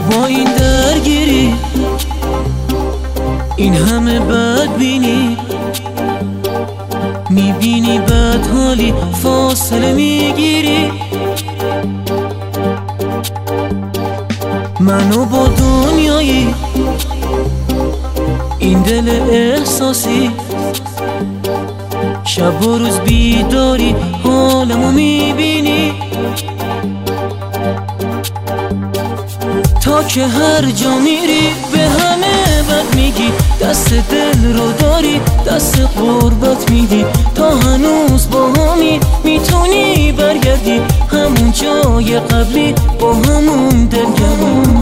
با این درگیری، این همه بدبینی، میبینی بد حالی فاصله میگیری. منو با دنیایی، این دل احساسی، شب و روز بیداری حالمو میبینی. تا که هر جا میری به همه بد میگی، دست دل رو داری دست قربت میدی. تا هنوز با همی میتونی برگردی همون جای قبلی با همون دلگرمی.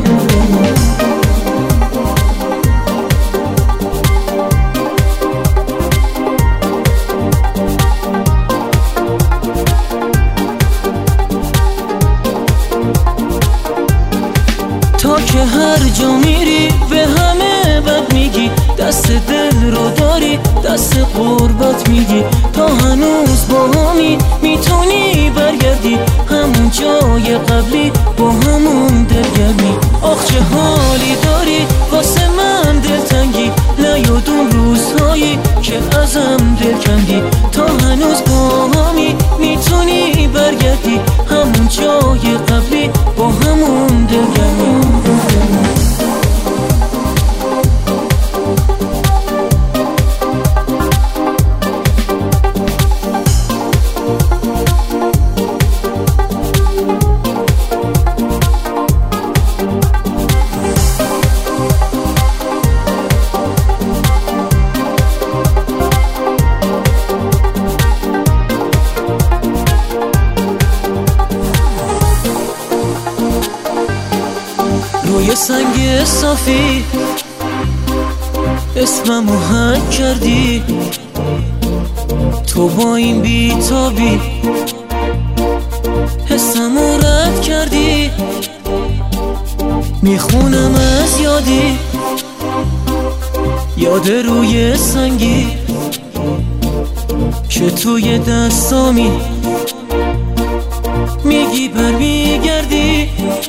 تا که هر جا میری به همه بد میگی، دست دل رو داری دست قربت میدی. تا هنوز با همی میتونی برگردی همون جای قبلی با همون دلگرمی. آخ چه حالی داری واسه من دلتنگی، نیاد اون روزهایی که ازم دل کندی. تا هنوز با همی میتونی برگردی همون جای قبلی با همون دلگرمی. روی سنگ صافی اسممو حک کردی، تو با این بیتابی حسمو رد کردی. میخونم از یادی، یاد روی سنگی که توی دستامی میگی برمیگردی.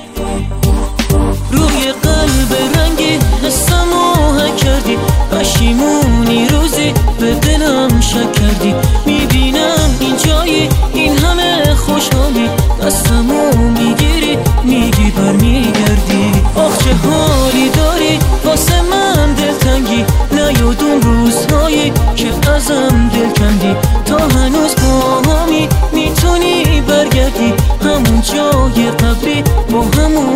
روی قلب رنگی حسمو حک کردی، پشیمونی روزی به دلم شک کردی. میبینم این جایی این همه خوشحالی، دستمو میگیری میگی برمیگردی. آخ چه حالی داری واسه من دلتنگی، نیاد اون روزهایی که ازم دل کندی. تا هنوز با همی میتونی برگردی همون جای قبلی با همون